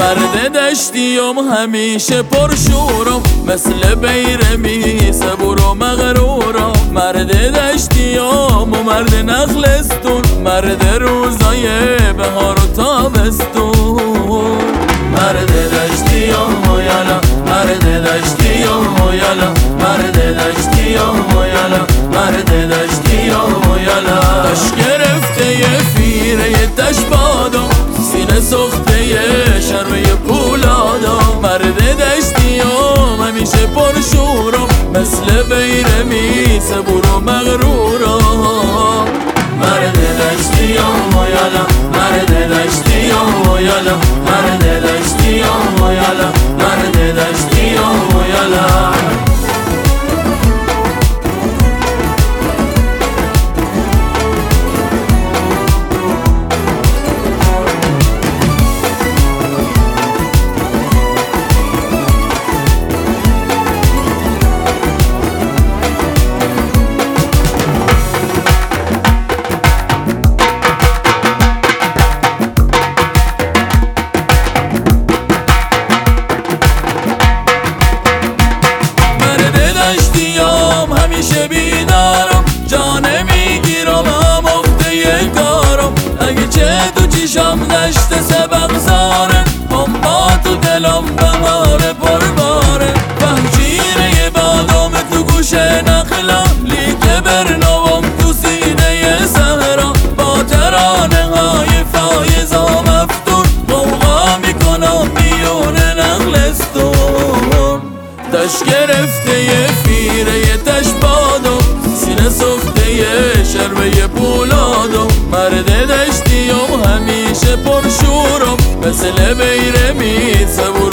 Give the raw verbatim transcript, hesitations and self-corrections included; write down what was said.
مرد دشتیم همیشه پرشورم، مثل بیرمی صبور و مغرورم. مرد دشتیم و مرد نخلستون، مرد روزای بهار و تابستون. مرد دشتیم و یالا، مرد دشتیم و یالا، مرد دشتیم و یالا، مرد دشتیم و یالا. دش گرفته یه فیره یه دش بادم، سینه سخته یه شرمه پولادم. مرد دشتیم همیشه پرشورم، مثل بیرمی صبور و مغرورم. مرد دشتیم و یالا، مرد دشتیم و یالا، مرد دشتیم و یالا، مرد دشتیم و یالا. همیشه بیدارم، جان میگیرم هم افته یه کارم. اگه چه تو چیشم دشت سبق زاره، هم با تو دلم بهاره پرباره. فهجیره بادام تو گوش نخلا، لیک برنوام تو سینه صحرا. با ترانه های فایزا مفتون، موقع میکنم میون نخلستون. دشت گرفته یه فیره یه دش بادم، سینه سخته یه شرمه پولادم. مرد دشتیم همیشه پرشورم، مثل بیرمی صبور